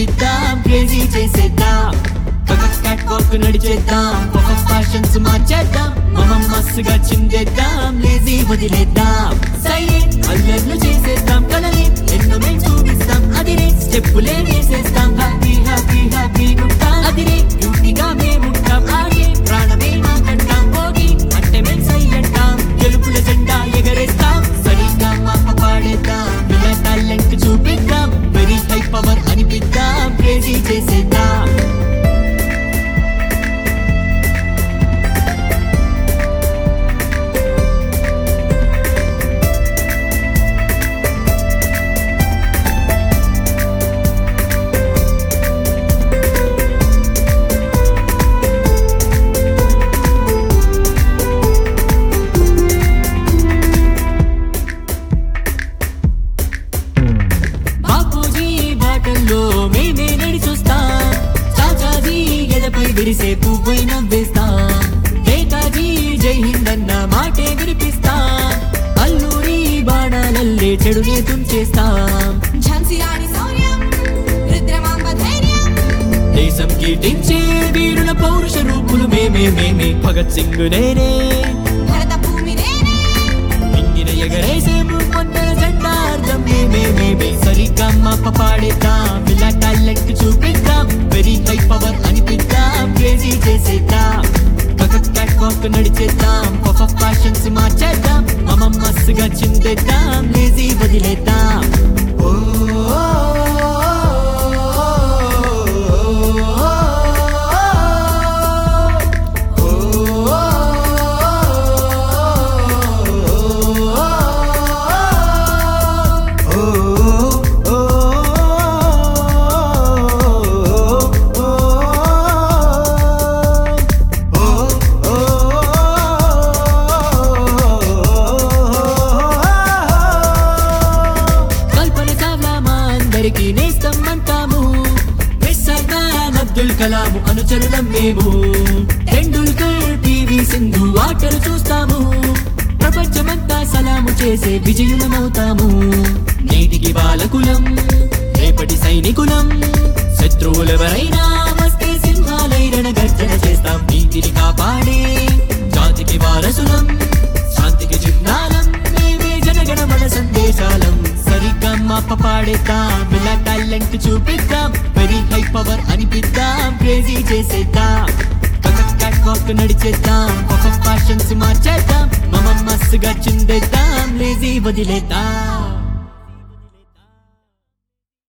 అనిపిద్దాం, crazy చేసేద్దాం. Catwalk నడిచేద్దాం, fashions మార్చేద్దాం. మస్సుగా చిందేద్దాం, లేజీ వదిలేద్దాం. సైలెంట్ అల్లర్లు చేసేద్దాం, కలలే ఎన్నో మేము చూపిస్తాం. అదిరే స్టెప్పులే వేసేస్తాం, హ్యాపీ హ్యాపీ హ్యాపీ ఉంటాం. అదిరే బ్యూటీగా మేముంటాం, ఆగే ప్రాణమే మాకంటాం. భోగి అంటే మేము సై అంటాం, గెలుపుల జెండా ఎగరేస్తాం. సరిగ్గా మాప పాడేద్దాం, ఇలా టాలెంట్ చూపిద్దాం. వెరీ హై పవర్ అనిపిద్దాం, క్రేజీ చేసేద్దాం. మేమే నడి చూస్తాం, చాచాజీ ఎదపై విరిసే పువ్వై నవ్వేస్తాం. నేతాజీ జై హింద్ అన్న మాటే వినిపిస్తాం. అల్లూరి బాణాలల్లే చెడునే తుంచేస్తాం. ఝాన్సీ రాణి శౌర్యం, రుద్రమాంబ ధైర్యం, దేశం కీర్తించే వీరుల పౌరుష రూపులు మేమే మేమే. భగత్ సింగ్ నేనే, భరత భూమి నేనే, ఇంగిన ఎగరేసేము మొన్నల జెండార్థం మేమే మేమే. సరిగ్గా మాప పాడేద్దాం, ఇలా టాలెంట్ చూపిద్దాం. వెరీ హై పవర్ అనిపిద్దాం, క్రేజీ చేసేద్దాం. క్యాట్ వాక్ నడిచేద్దాం, ఫ్యాషన్స్ మార్చేద్దాం. మస్సుగా చిందేద్దాం, లేజీ వదిలేద్దాం. నేస్తం అంటాము, అబ్దుల్ కలాము అనుచరులం మేము. టెండూల్కర్, పివి సింధు ఆటలు చూస్తాము. ప్రపంచమంతా సలాము చేసే విజయులమవుతాము. నేటికి బాలకులం, రేపటి సైనికులం. శత్రువులెవరైనా వస్తే సింహాలైరణ గర్జన చేస్తాం. నీతిని కాపాడే జాతికి వారసులం, శాంతికి చిహ్నాలం. మేమే జనగణ మన సందేశాలం. సరిగ్గా మాప పాడేద్దాం, ఇలా టాలెంట్ చూపిద్దాం. వెరీ హై పవర్ అనిపిద్దాం, క్రేజీ చేసేద్దాం. క్యాట్ వాక్ నడిచేద్దాం, ఫ్యాషన్స్ మార్చేద్దాం. మస్సుగా చిందేద్దాం, లేజీ వదిలేద్దాం.